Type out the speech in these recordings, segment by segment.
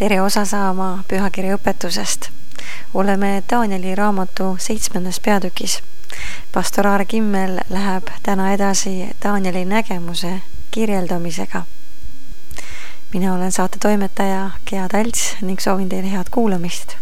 Tere osa saama pühakirja õpetusest. Oleme Danieli raamatu 7. peatükis. Pastor Aar Kimmel läheb täna edasi Danieli nägemuse kirjeldamisega. Mina olen saate toimetaja Gea Talts ning soovin teile head kuulamist.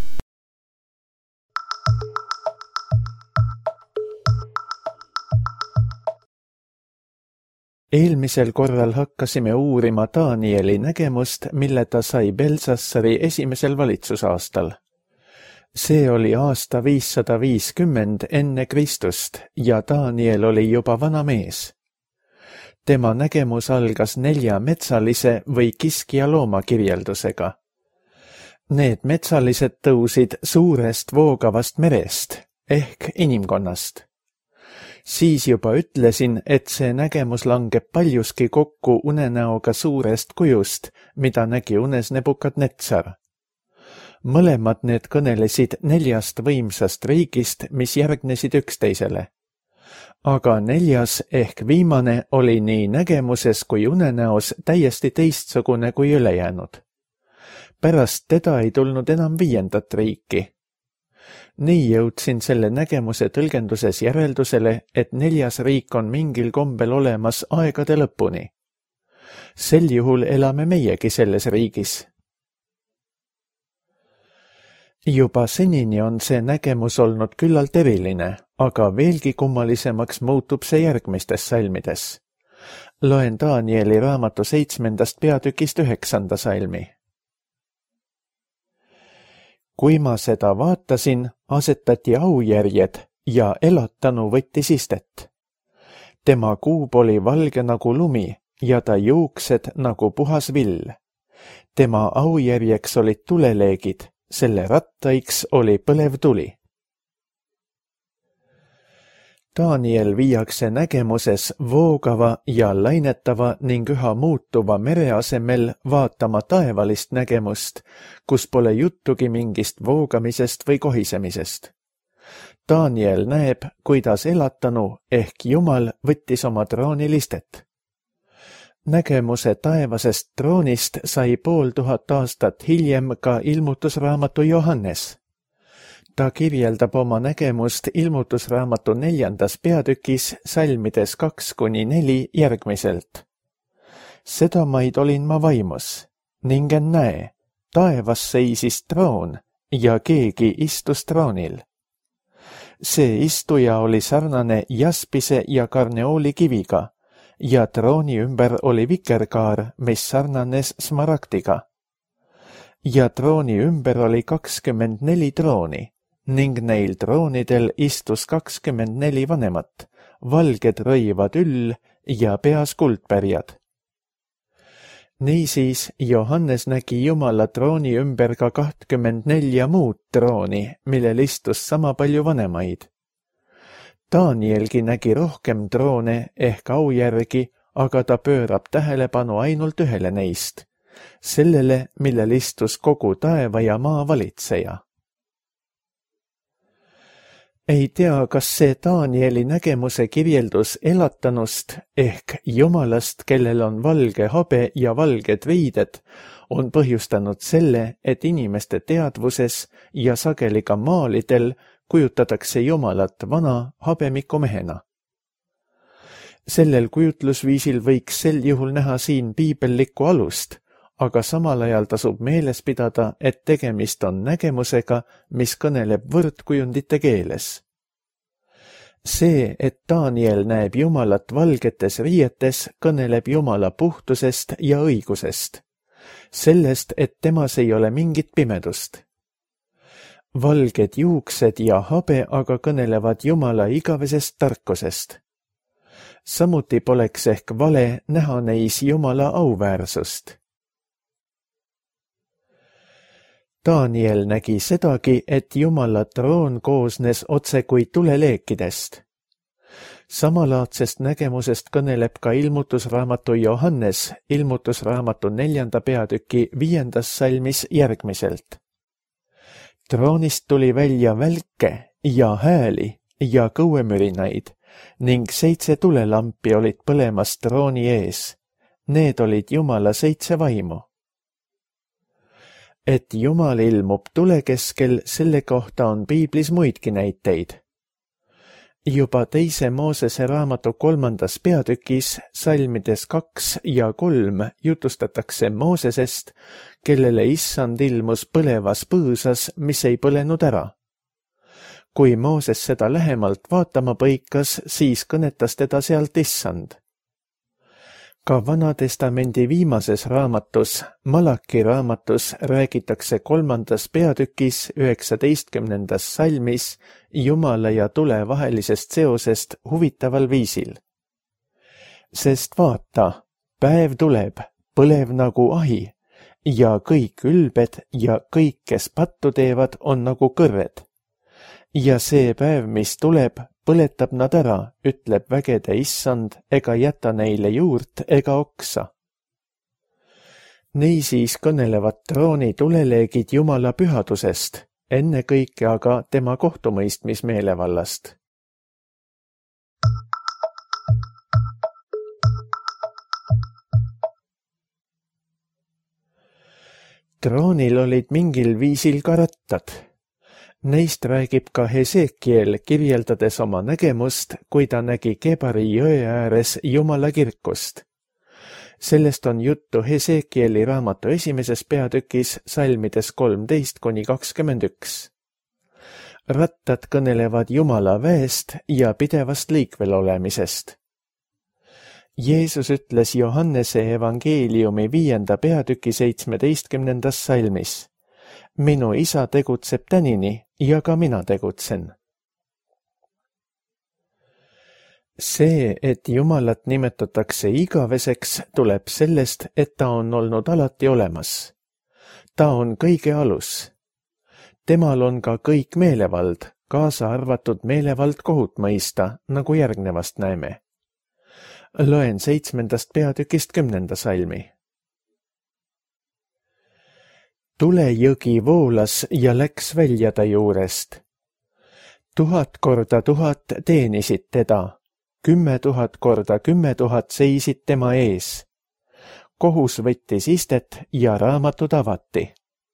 Eelmisel korral hakkasime uurima Danieli nägemust, mille ta sai Belsassari esimesel valitsusaastal. See oli aasta 550 enne Kristust ja Daniel oli juba vana mees. Tema nägemus algas 4 metsalise või kiskja looma kirjeldusega. Need metsalised tõusid suurest voogavast merest ehk inimkonnast. Siis juba ütlesin, et see nägemus langeb paljuski kokku unenäoga suurest kujust, mida nägi unes Nebukadnetsar. Mõlemad need kõnelesid 4 võimsast riigist, mis järgnesid üksteisele. Aga 4. ehk viimane oli nii nägemuses kui unenäos täiesti teistsugune kui ülejäänud. Pärast teda ei tulnud enam 5. riiki. Nii jõudsin selle nägemuse tõlgenduses järeldusele, et 4. riik on mingil kombel olemas aegade lõpuni. Sel juhul elame meiegi selles riigis. Juba senini on see nägemus olnud küllalt eriline, aga veelgi kummalisemaks muutub see järgmistes salmides. Loen Danieli raamatu 7. peatükist 9. salmi. Kui ma seda vaatasin, asetati aujärjed ja elatanu võttis istet. Tema kuub oli valge nagu lumi ja ta juuksed nagu puhas vill. Tema aujärjeks olid tuleleegid, selle rattaiks oli põlev tuli. Daniel viiakse nägemuses voogava ja lainetava ning üha muutuva mere asemel vaatama taevalist nägemust, kus pole juttugi mingist voogamisest või kohisemisest. Daniel näeb, kuidas elatanu ehk Jumal võttis oma troonil istet. Nägemuse taevasest troonist sai 500 aastat hiljem ka ilmutusraamatu Johannes. Ta kirjeldab oma nägemust ilmutusraamatu 4. peatükis salmides 2-4 järgmiselt. Sedamaid olin ma vaimus, ning näe, taevas seisis troon ja keegi istus troonil. See istuja oli sarnane jaspise ja karneooli kiviga ja trooni ümber oli vikerkaar, mis sarnanes smaragdiga. Ja trooni ümber oli 24 trooni. Ning neil troonidel istus 24 vanemat, valged rõivad üll ja peas kuldpärjad. Niisiis Johannes nägi Jumala trooni ümber ka 24 muud trooni, millel istus sama palju vanemaid. Danielgi nägi rohkem troone ehk aujärgi, aga ta pöörab tähelepanu ainult ühele neist, sellele, millel istus kogu taeva ja maa valitseja. Ei tea, kas see Danieli nägemuse kirjeldus elatanust ehk Jumalast, kellel on valge habe ja valged riided, on põhjustanud selle, et inimeste teadvuses ja sageli ka maalidel kujutatakse Jumalat vana habemiku mehena. Sellel kujutlusviisil võiks sel juhul näha siin piibellikku alust, aga samal ajal tasub meeles pidada, et tegemist on nägemusega, mis kõneleb võrdkujundite keeles. See, et Daniel näeb Jumalat valgetes riietes, kõneleb Jumala puhtusest ja õigusest. Sellest, et temas ei ole mingit pimedust. Valged juuksed ja habe aga kõnelevad Jumala igavesest tarkusest. Samuti poleks ehk vale näha neis Jumala auväärsust. Daniel nägi sedagi, et Jumala troon koosnes otse kui tuleleekidest. Samalaadsest nägemusest kõneleb ka ilmutusraamatu Johannes, ilmutusraamatu 4. peatüki 5. salmis järgmiselt. Troonist tuli välja välke ja hääli ja kõuemürinaid ning 7 tulelampi olid põlemas trooni ees. Need olid Jumala 7 vaimu. et Jumal ilmub tule keskel, selle kohta on piiblis muidki näiteid. Juba 2. Moosese raamatu 3. peatükis salmides 2 ja 3 jutustatakse Moosesest, kellele Issand ilmus põlevas põõsas, mis ei põlenud ära. Kui Mooses seda lähemalt vaatama põikas, siis kõnetas teda sealt Issand. Ka Vana-testamendi viimases raamatus, Malaki raamatus räägitakse 3. peatükis 19. salmis Jumala ja tule vahelisest seosest huvitaval viisil. Sest vaata, päev tuleb, põlev nagu ahi, ja kõik ülbed ja kõik, kes pattu teevad, on nagu kõrred. Ja see päev, mis tuleb, põletab nad ära, ütleb vägede Issand, ega jäta neile juurt ega oksa. Niisiis kõnelevad trooni tuleleegid Jumala pühadusest, ennekõike aga tema kohtumõistmismeelevallast. Troonil olid mingil viisil ka rattad. Neist räägib ka Hesekiel, kirjeldades oma nägemust, kui ta nägi Kebari jõe ääres Jumala kirkust. Sellest on juttu Hesekieli raamatu 1. peatükis salmides 13–21. Rattad kõnelevad Jumala väest ja pidevast liikvel olemisest. Jeesus ütles Johannese evangeeliumi 5. peatüki 17. salmis: Minu isa tegutseb tänini ja ka mina tegutsen. See, et Jumalat nimetatakse igaveseks, tuleb sellest, et ta on olnud alati olemas. Ta on kõige alus. Temal on ka kõik meelevald, kaasa arvatud meelevald kohut mõista, nagu järgnevast näeme. Loen 7. peatükist 10. salmi. Tulejõgi voolas ja läks välja ta juurest. 1000 korda 1000 teenisid teda, 10 000 korda 10 000 seisid tema ees. Kohus võttis istet ja raamatud avati.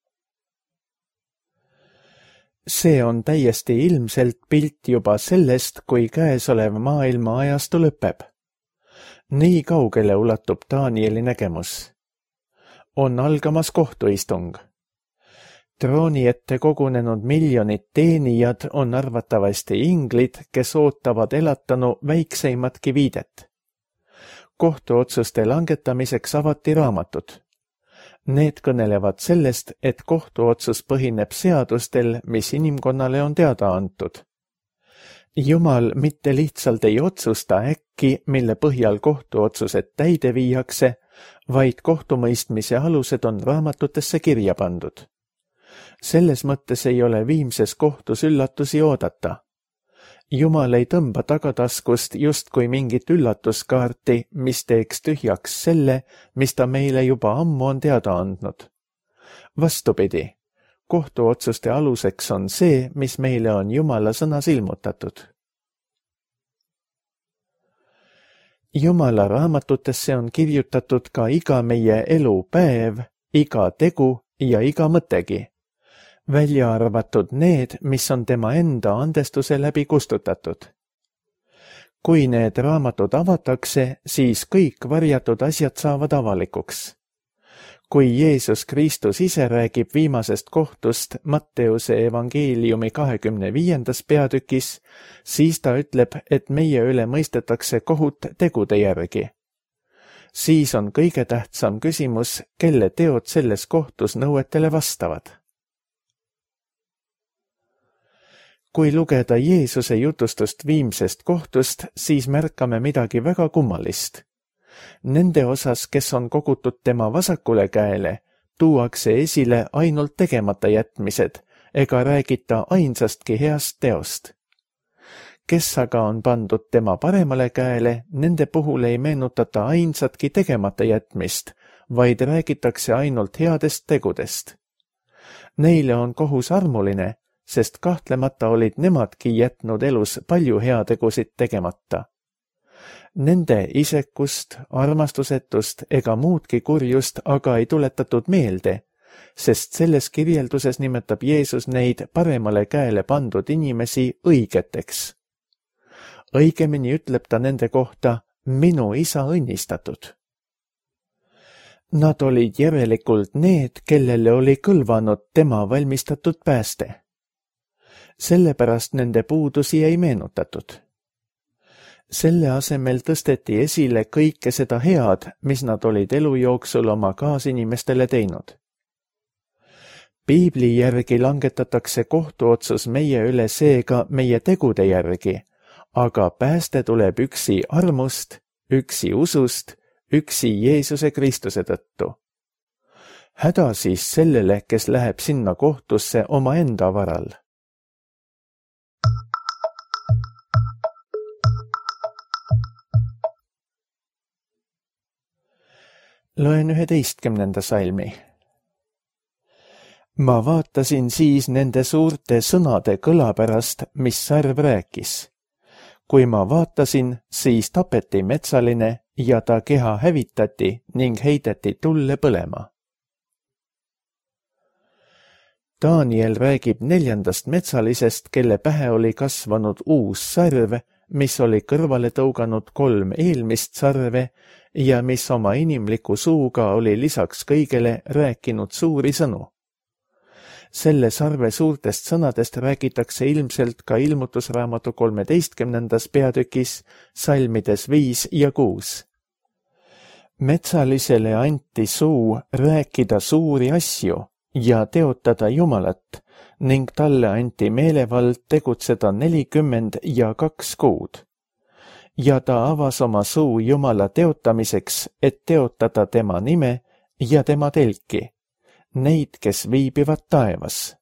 See on täiesti ilmselt pilt juba sellest, kui käesolev maailma ajastu lõpeb. Nii kaugele ulatub Danieli nägemus. On algamas kohtuistung. Trooni ette kogunenud miljonid teenijad on arvatavasti inglid, kes ootavad elatanu väikseimatki viidet. Kohtuotsuste langetamiseks avati raamatud. Need kõnelevad sellest, et kohtuotsus põhineb seadustel, mis inimkonnale on teada antud. Jumal mitte lihtsalt ei otsusta äkki, mille põhjal kohtuotsused täide viiakse, vaid kohtumõistmise alused on raamatutesse kirja pandud. Selles mõttes ei ole viimses kohtus üllatusi oodata. Jumal ei tõmba tagataskust justkui mingit üllatuskaarti, mis teeks tühjaks selle, mis ta meile juba ammu on teada andnud. Vastupidi, kohtuotsuste aluseks on see, mis meile on Jumala sõnas ilmutatud. Jumala raamatutesse on kirjutatud ka iga meie elu päev, iga tegu ja iga mõttegi, välja arvatud need, mis on tema enda andestuse läbi kustutatud. Kui need raamatud avatakse, siis kõik varjatud asjad saavad avalikuks. Kui Jeesus Kristus ise räägib viimasest kohtust Matteuse evangeeliumi 25. peatükis, siis ta ütleb, et meie üle mõistetakse kohut tegude järgi. Siis on kõige tähtsam küsimus, kelle teod selles kohtus nõuetele vastavad. Kui lugeda Jeesuse jutustust viimsest kohtust, siis märkame midagi väga kummalist. Nende osas, kes on kogutud tema vasakule käele, tuuakse esile ainult tegemata jätmised ega räägita ainsastki heast teost. Kes aga on pandud tema paremale käele, nende puhul ei meenutata ainsatki tegemata jätmist, vaid räägitakse ainult headest tegudest. Neile on kohus armuline, sest kahtlemata olid nemadki jätnud elus palju heategusid tegemata. Nende isekust, armastusetust ega muudki kurjust aga ei tuletatud meelde, sest selles kirjelduses nimetab Jeesus neid paremale käele pandud inimesi õigeteks. Õigemini ütleb ta nende kohta, minu isa õnnistatud. Nad olid järelikult need, kellele oli kõlvanud tema valmistatud pääste. Sellepärast nende puudusi ei meenutatud. Selle asemel tõsteti esile kõike seda head, mis nad olid elu jooksul oma kaasinimestele teinud. Piibli järgi langetatakse kohtuotsus meie üle seega meie tegude järgi, aga pääste tuleb üksi armust, üksi usust, üksi Jeesuse Kristuse tõttu. Häda siis sellele, kes läheb sinna kohtusse omaenda varal. Loen 11. salmi. Ma vaatasin siis nende suurte sõnade kõla pärast, mis sarv rääkis. Kui ma vaatasin, siis tapeti metsaline ja ta keha hävitati ning heideti tulle põlema. Daniel räägib 4. metsalisest, kelle pähe oli kasvanud uus sarv, mis oli kõrvale tõuganud 3 eelmist sarve ja mis oma inimliku suuga oli lisaks kõigele rääkinud suuri sõnu. Selle sarve suurtest sõnadest räägitakse ilmselt ka Ilmutusraamatu 13. peatükis, salmides 5 ja 6. Metsalisele anti suu rääkida suuri asju ja teotada Jumalat ning talle anti meelevald tegutseda 42 kuud. Ja ta avas oma suu Jumala teotamiseks, et teotada tema nime ja tema telki, neid, kes viibivad taevas.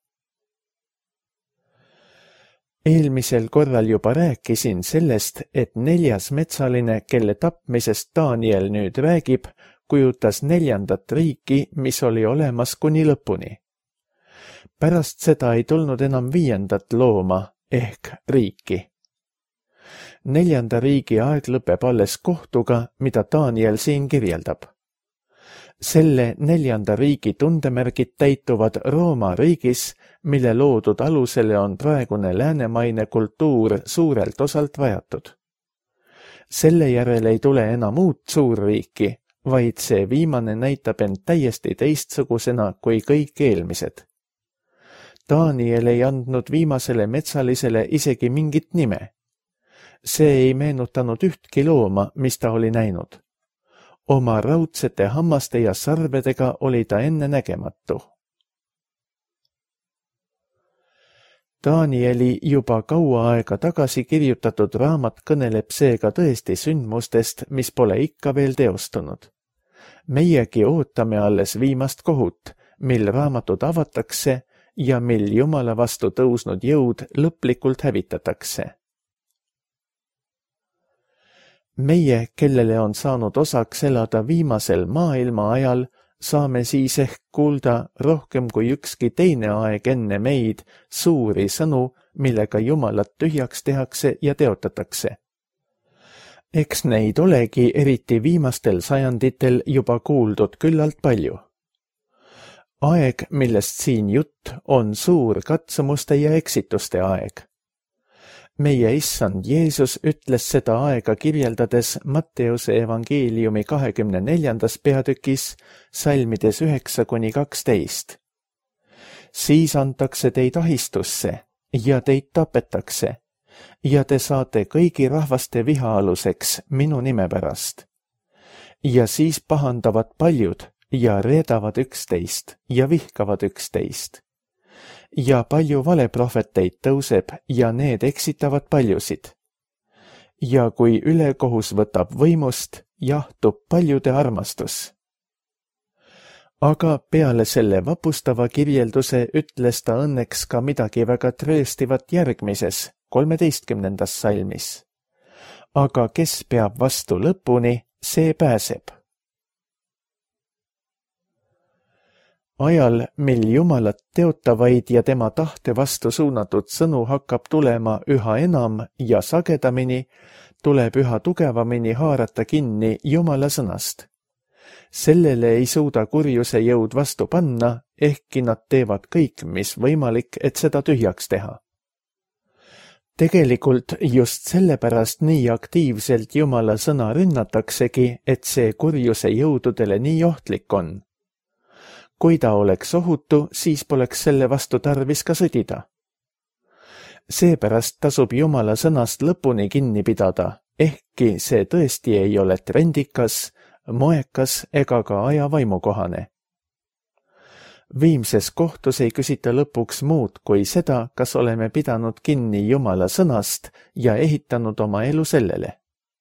Eelmisel korral juba rääkisin sellest, et 4. metsaline, kelle tapmisest Daniel nüüd räägib, kujutas 4. riiki, mis oli olemas kuni lõpuni. Pärast seda ei tulnud enam 5. looma ehk riiki. 4. riigi aeg lõpeb alles kohtuga, mida Daniel siin kirjeldab. Selle 4. riigi tundemärgid täituvad Rooma riigis, mille loodud alusele on praegune läänemaine kultuur suurelt osalt rajatud. Selle järel ei tule enam uut suurriiki, vaid see viimane näitab end täiesti teistsugusena kui kõik eelmised. Daniel ei andnud viimasele metsalisele isegi mingit nime. See ei meenutanud ühtki looma, mis ta oli näinud. Oma raudsete hammaste ja sarvedega oli ta ennenägematu. Danieli juba kaua aega tagasi kirjutatud raamat kõneleb seega tõesti sündmustest, mis pole ikka veel teostunud. Meiegi ootame alles viimast kohut, mil raamatud avatakse ja mil Jumala vastu tõusnud jõud lõplikult hävitatakse. Meie, kellele on saanud osaks elada viimasel maailma ajal, saame siis ehk kuulda rohkem kui ükski teine aeg enne meid suuri sõnu, millega Jumalat tühjaks tehakse ja teotatakse. Eks neid olegi eriti viimastel sajanditel juba kuuldud küllalt palju. Aeg, millest siin jutt, on suur katsumuste ja eksituste aeg. Meie issand Jeesus ütles seda aega kirjeldades Matteuse evangeeliumi 24. peatükis, salmides 9-12. Siis antakse teid ahistusse ja teid tapetakse ja te saate kõigi rahvaste viha aluseks minu nime pärast. Ja siis pahandavad paljud ja reedavad üksteist ja vihkavad üksteist. Ja palju valeprohveteid tõuseb ja need eksitavad paljusid. Ja kui ülekohus võtab võimust, jahtub paljude armastus. Aga peale selle vapustava kirjelduse ütles ta õnneks ka midagi väga trööstivat järgmises, 13. salmis. Aga kes peab vastu lõpuni, see pääseb. Ajal, mil Jumalat teotavaid ja tema tahte vastu suunatud sõnu hakkab tulema üha enam ja sagedamini, tuleb üha tugevamini haarata kinni Jumala sõnast. Sellele ei suuda kurjuse jõud vastu panna, ehkki nad teevad kõik, mis võimalik, et seda tühjaks teha. Tegelikult just sellepärast nii aktiivselt Jumala sõna rünnataksegi, et see kurjuse jõududele nii ohtlik on. Kui ta oleks ohutu, siis poleks selle vastu tarvis ka sõdida. Seepärast tasub Jumala sõnast lõpuni kinni pidada, ehkki see tõesti ei ole trendikas, moekas ega ka aja vaimukohane. Viimses kohtus ei küsita lõpuks muud kui seda, kas oleme pidanud kinni Jumala sõnast ja ehitanud oma elu sellele.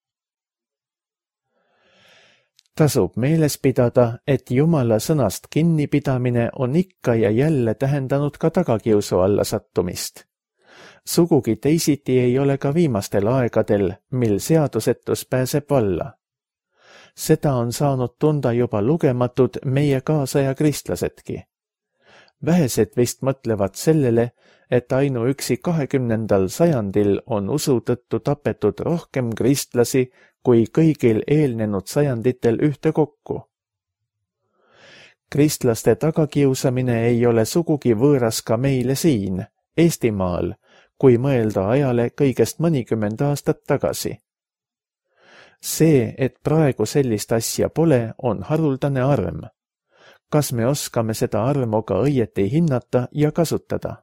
Tasub meeles pidada, et Jumala sõnast kinnipidamine on ikka ja jälle tähendanud ka tagakiusu alla sattumist. Sugugi teisiti ei ole ka viimastel aegadel, mil seadusetus pääseb valla. Seda on saanud tunda juba lugematud meie kaasaja kristlasedki. Vähesed vist mõtlevad sellele, et ainuüksi 20. sajandil on usu tõttu tapetud rohkem kristlasi kui kõigil eelnenud sajanditel ühtekokku. Kristlaste tagakiusamine ei ole sugugi võõras ka meile siin, Eestimaal, kui mõelda ajale kõigest mõnikümmend aastat tagasi. See, et praegu sellist asja pole, on haruldane arm. Kas me oskame seda armu ka õieti hinnata ja kasutada?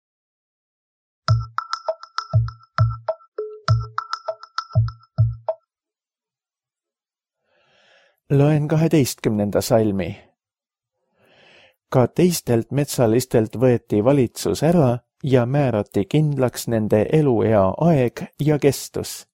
Loen 12. salmi. Ka teistelt metsalistelt võeti valitsus ära ja määrati kindlaks nende eluea aeg ja kestus.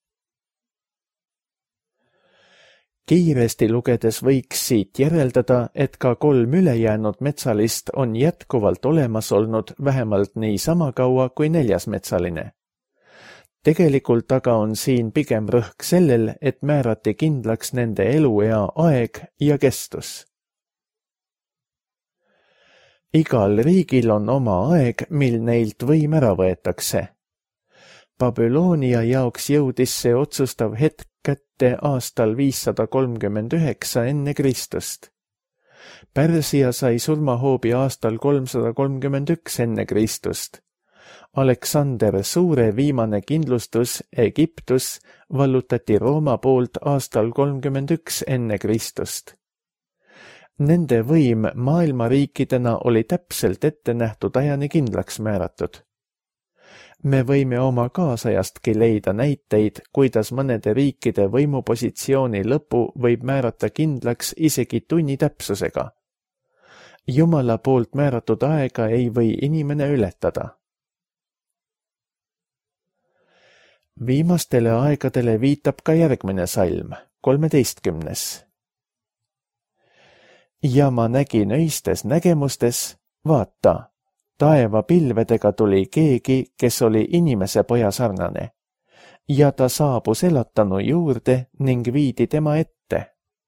Kiiresti lugedes võiks siit järeldada, et ka 3 ülejäänud metsalist on jätkuvalt olemas olnud vähemalt nii sama kaua kui 4. metsaline. Tegelikult aga on siin pigem rõhk sellel, et määrati kindlaks nende eluea aeg ja kestus. Igal riigil on oma aeg, mil neilt võim ära võetakse. Babyloonia jaoks jõudis see otsustav hetk kätte aastal 539 enne Kristust. Pärsia sai surmahoobi aastal 331 enne Kristust. Aleksander Suure viimane kindlustus Egiptus vallutati Rooma poolt aastal 31 enne Kristust. Nende võim maailmariikidena oli täpselt ette nähtud ajani kindlaks määratud. Me võime oma kaasajastki leida näiteid, kuidas mõnede riikide võimupositsiooni lõpu võib määrata kindlaks isegi tunni täpsusega. Jumala poolt määratud aega ei või inimene ületada. Viimastele aegadele viitab ka järgmine salm, 13. Ja ma nägin öistes nägemustes, vaata, taeva pilvedega tuli keegi, kes oli inimese poja sarnane, ja ta saabus elatanu juurde ning viidi tema ette.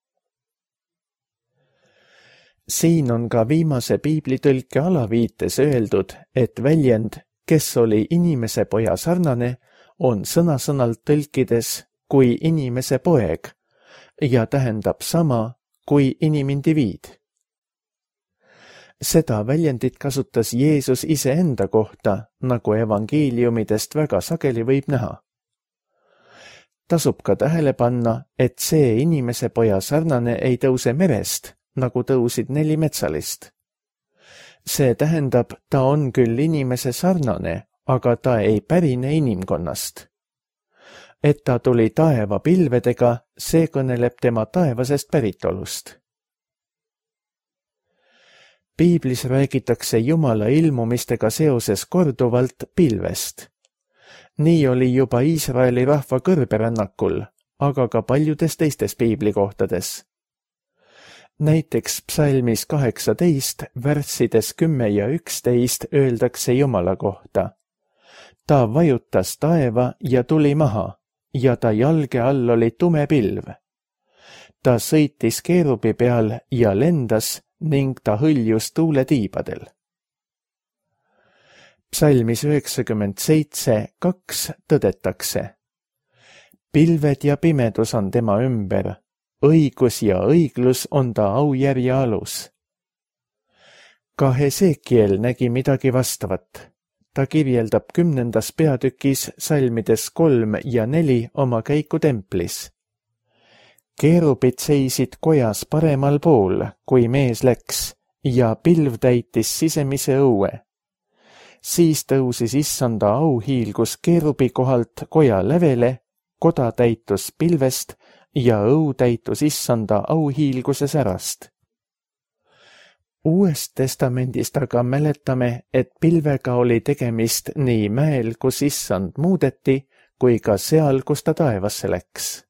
Siin on ka viimase piiblitõlke alaviites öeldud, et väljend, kes oli inimese poja sarnane, on sõna-sõnalt tõlkides kui inimese poeg ja tähendab sama kui inimindiviid. Seda väljendit kasutas Jeesus iseenda kohta, nagu evangeeliumidest väga sageli võib näha. Tasub ka tähele panna, et see inimese poja sarnane ei tõuse merest, nagu tõusid 4 metsalist. See tähendab, ta on küll inimese sarnane, aga ta ei pärine inimkonnast. Et ta tuli taeva pilvedega, see kõneleb tema taevasest päritolust. Piiblis räägitakse Jumala ilmumistega seoses korduvalt pilvest. Nii oli juba Iisraeli rahva kõrberännakul, aga ka paljudes teistes piiblikohtades. Näiteks psalmis 18, värssides 10 ja 11 öeldakse Jumala kohta. Ta vajutas taeva ja tuli maha, ja ta jalge all oli tume pilv. Ta sõitis keerubi peal ja lendas ning ta hõljus tuuletiibadel. Psalmis 97:2 tõdetakse. Pilved ja pimedus on tema ümber, õigus ja õiglus on ta aujärje alus. Ka Hesekiel nägi midagi vastavat. Ta kirjeldab 10. peatükis salmides 3 ja 4 oma käiku templis. Keerubid seisid kojas paremal pool, kui mees läks, ja pilv täitis sisemise õue. Siis tõusis issanda auhiilgus keerubi kohalt koja lävele, koda täitus pilvest ja õu täitus issanda auhiilguse särast. Uuest testamendist aga mäletame, et pilvega oli tegemist nii mäel, kus issand muudeti, kui ka seal, kus ta taevasse läks.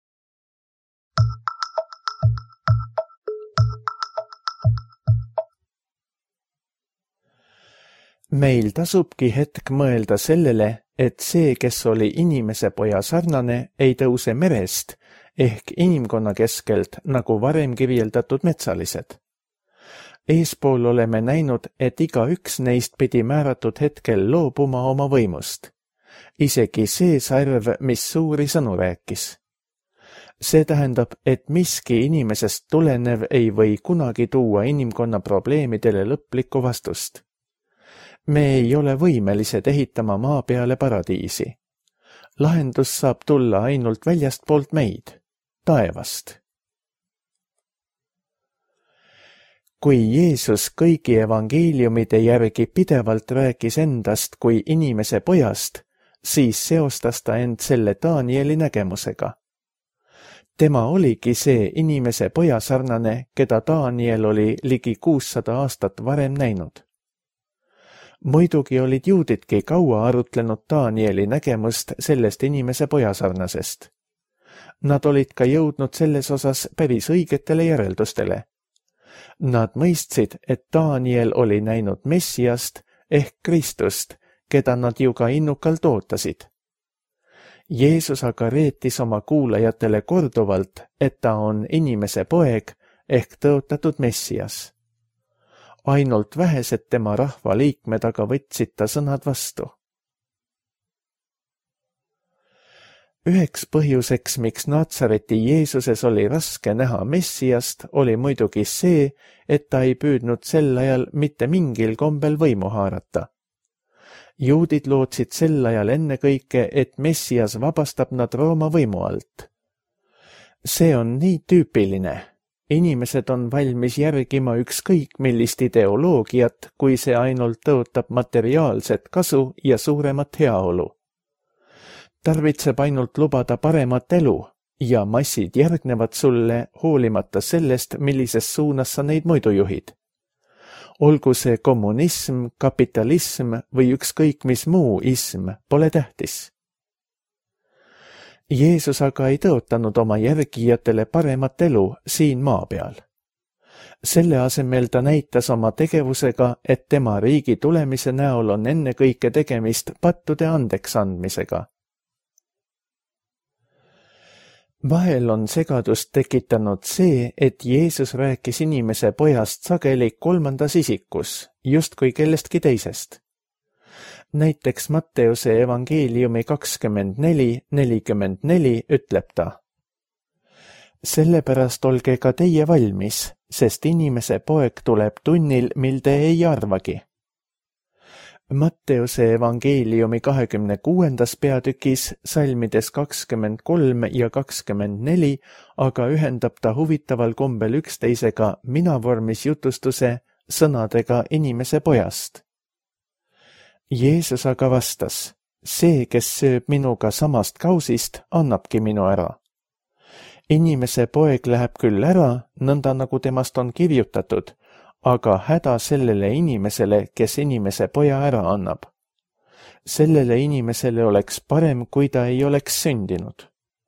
Meil tasubki hetk mõelda sellele, et see, kes oli inimese poja sarnane, ei tõuse merest ehk inimkonna keskelt, nagu varem kirjeldatud metsalised. Eespool oleme näinud, et igaüks neist pidi määratud hetkel loobuma oma võimust. Isegi see sarv, mis suuri sõnu rääkis. See tähendab, et miski inimesest tulenev ei või kunagi tuua inimkonna probleemidele lõplikku vastust. Me ei ole võimelised ehitama maa peale paradiisi. Lahendus saab tulla ainult väljastpoolt meid, taevast. Kui Jeesus kõigi evangeeliumide järgi pidevalt rääkis endast kui inimese pojast, siis seostas ta end selle Danieli nägemusega. Tema oligi see inimese poja sarnane, keda Daniel oli ligi 600 aastat varem näinud. Muidugi olid juudidki kaua arutlenud Danieli nägemust sellest inimese poja sarnasest. Nad olid ka jõudnud selles osas päris õigetele järeldustele. Nad mõistsid, et Daniel oli näinud Messiast ehk Kristust, keda nad ju ka innukalt ootasid. Jeesus aga reetis oma kuulajatele korduvalt, et ta on inimese poeg ehk tõotatud Messias. Ainult vähesed tema rahva liikmed aga võtsid ta sõnad vastu. Üheks põhjuseks, miks Natsareti Jeesuses oli raske näha Messiast, oli muidugi see, et ta ei püüdnud sel ajal mitte mingil kombel võimu haarata. Juudid lootsid sel ajal ennekõike, et Messias vabastab nad Rooma võimu alt. See on nii tüüpiline. Inimesed on valmis järgima ükskõik millist ideoloogiat, kui see ainult tõotab materiaalset kasu ja suuremat heaolu. Tarvitseb ainult lubada paremat elu ja massid järgnevad sulle hoolimata sellest, millises suunas sa neid muidu juhid. Olgu see kommunism, kapitalism või ükskõik mis muu ism, pole tähtis. Jeesus aga ei tõotanud oma järgijatele paremat elu siin maa peal. Selle asemel ta näitas oma tegevusega, et tema riigi tulemise näol on ennekõike tegemist pattude andeks andmisega. Vahel on segadust tekitanud see, et Jeesus rääkis inimese pojast sageli kolmandas isikus, justkui kellestki teisest. Näiteks Matteuse evangeeliumi 24:44 ütleb ta: Sellepärast olge ka teie valmis, sest inimese poeg tuleb tunnil, mil te ei arvagi. Matteuse evangeeliumi 26. peatükis salmides 23 ja 24 aga ühendab ta huvitaval kombel üksteisega minavormis jutustuse sõnadega inimese pojast. Jeesus aga vastas: see, kes sööb minuga samast kausist, annabki minu ära. Inimese poeg läheb küll ära, nõnda nagu temast on kirjutatud, aga häda sellele inimesele, kes inimese poja ära annab. Sellele inimesele oleks parem, kui ta ei oleks sündinud.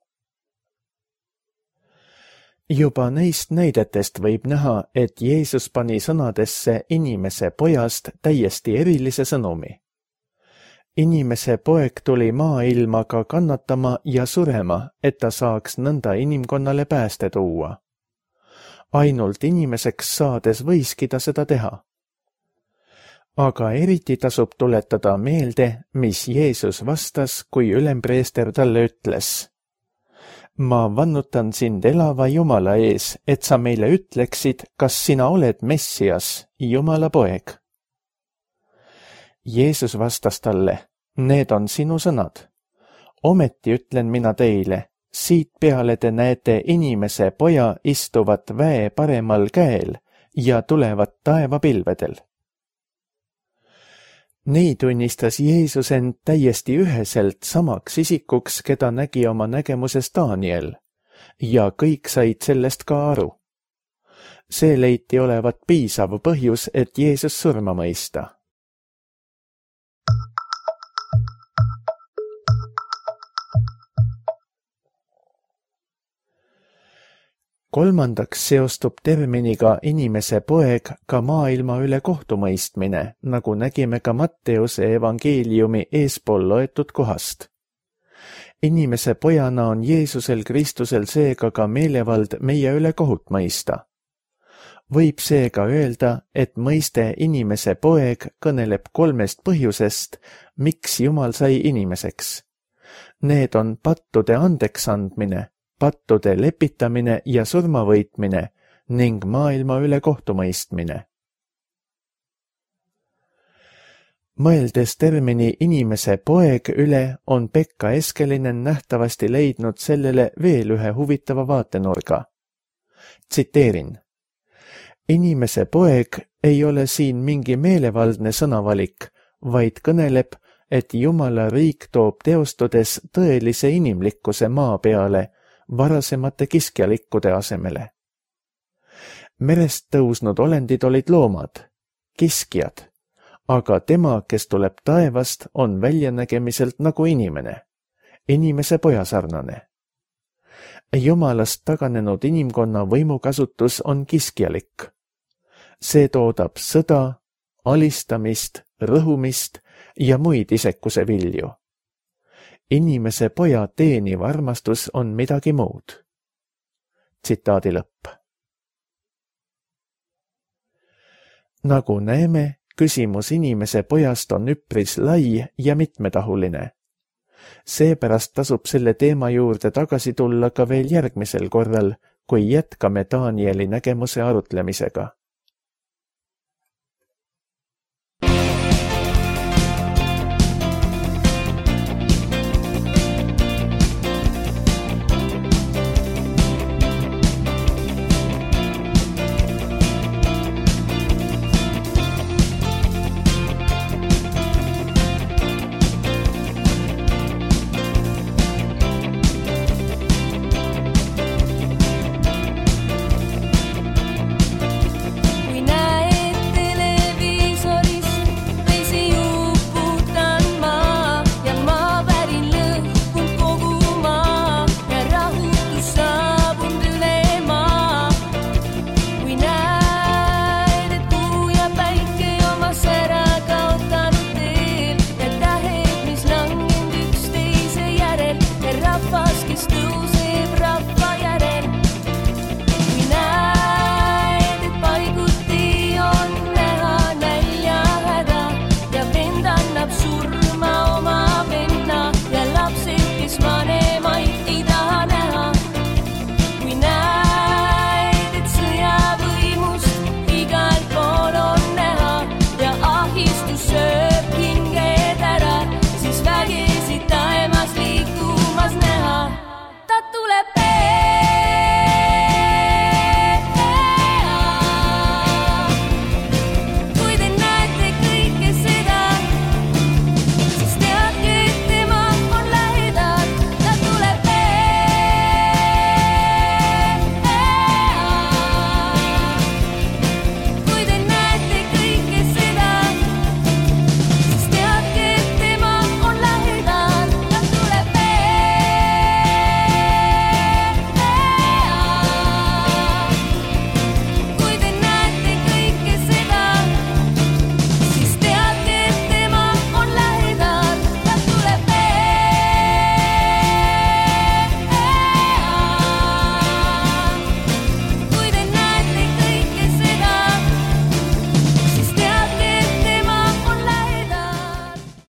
Juba neist näidetest võib näha, et Jeesus pani sõnadesse inimese pojast täiesti erilise sõnumi. Inimese poeg tuli maailma ka kannatama ja surema, et ta saaks nõnda inimkonnale pääste tuua. Ainult inimeseks saades võiski ta seda teha. Aga eriti tasub tuletada meelde, mis Jeesus vastas, kui ülempreester talle ütles: ma vannutan sind elava Jumala ees, et sa meile ütleksid, kas sina oled Messias, Jumala poeg. Jeesus vastas talle, need on sinu sõnad. Ometi ütlen mina teile, siit peale te näete inimese poja istuvat väe paremal käel ja tulevat taevapilvedel. Nii tunnistas Jeesus end täiesti üheselt samaks isikuks, keda nägi oma nägemuses Daniel, ja kõik said sellest ka aru. See leiti olevat piisav põhjus, et Jeesus surma mõista. Kolmandaks seostub terminiga inimese poeg ka maailma üle kohtumõistmine, nagu nägime ka Matteuse evangeeliumi eespool loetud kohast. Inimese pojana on Jeesusel Kristusel seega ka meelevald meie üle kohut mõista. Võib seega öelda, et mõiste inimese poeg kõneleb 3 põhjusest, miks Jumal sai inimeseks. Need on pattude andeksandmine, pattude lepitamine ja surmavõitmine ning maailma üle kohtumõistmine. Mõeldes termini inimese poeg üle, on Pekka Eskelinen nähtavasti leidnud sellele veel ühe huvitava vaatenurga. Tsiteerin. Inimese poeg ei ole siin mingi meelevaldne sõnavalik, vaid kõneleb, et Jumala riik toob teostudes tõelise inimlikkuse maa peale, varasemate kiskjalikkude asemele. Merest tõusnud olendid olid loomad, kiskjad, aga tema, kes tuleb taevast, on väljanägemiselt nagu inimene, inimese pojasarnane. Jumalast taganenud inimkonna võimukasutus on kiskjalik. See toodab sõda, alistamist, rõhumist ja muid isekuse vilju. Inimese poja teeniv armastus on midagi muud. Tsitaadi lõpp. Nagu näeme, küsimus inimese pojast on üpris lai ja mitmetahuline. Seepärast tasub selle teema juurde tagasi tulla ka veel järgmisel korral, kui jätkame Danieli nägemuse arutlemisega.